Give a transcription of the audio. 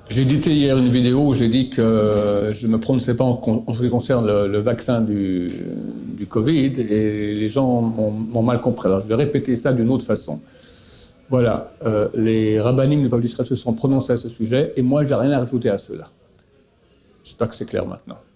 J'ai édité hier une vidéo où j'ai dit que je ne me prononçais pas en ce qui concerne le vaccin du Covid et les gens m'ont mal compris. Alors je vais répéter ça d'une autre façon. Voilà, les rabbinim du peuple d'Israël se sont prononcés à ce sujet et moi j'ai rien à rajouter à cela. J'espère que c'est clair maintenant.